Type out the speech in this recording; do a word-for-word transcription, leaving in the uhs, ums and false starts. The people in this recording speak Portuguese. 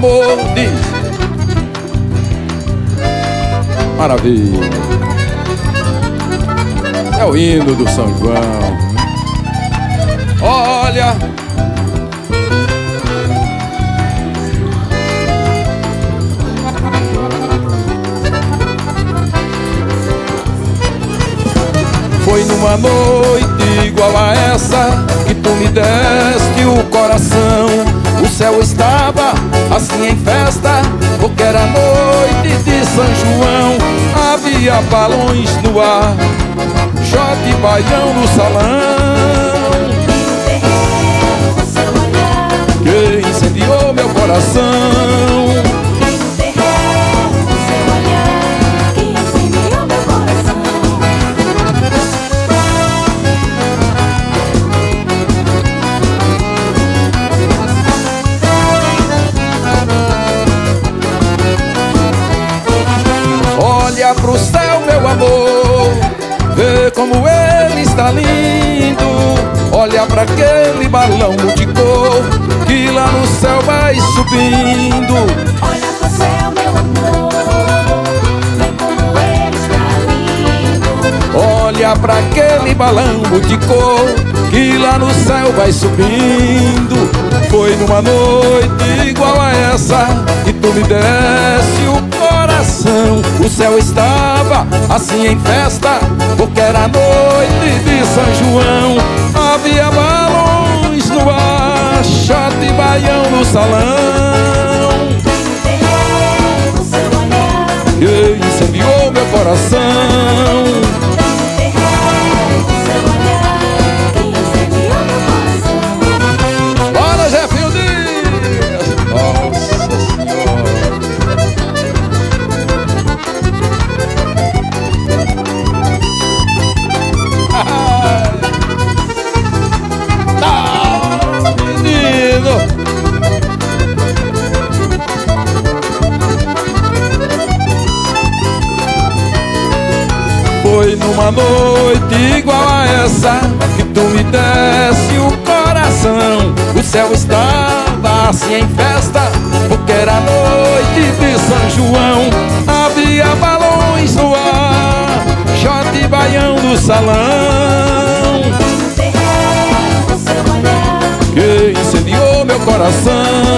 amor, diz. Maravilha. É o hino do São João. Olha, foi numa noite igual a essa que tu me deste o coração. O céu estava assim em festa, porque era noite de São João. Havia balões no ar, shot e baião no salão, que incendiou meu coração. Olha pro céu, meu amor, vê como ele está lindo. Olha pra aquele balão multicor que lá no céu vai subindo. Olha pro céu, meu amor, vê como ele está lindo. Olha pra aquele balão multicor que lá no céu vai subindo. Foi numa noite igual a essa que tu me desse o coração. O céu estava assim em festa, porque era noite de São João. Havia balões no ar, shot e baião no salão, que incendiou meu coração. Bora, Jefinho Dias! Nossa Senhora! Ah, menino! Foi numa noite igual a essa que tu me desse o coração. O céu estava assim em festa, porque era noite de São João. Havia balões no ar, shot e baião no salão, que incendiou meu coração.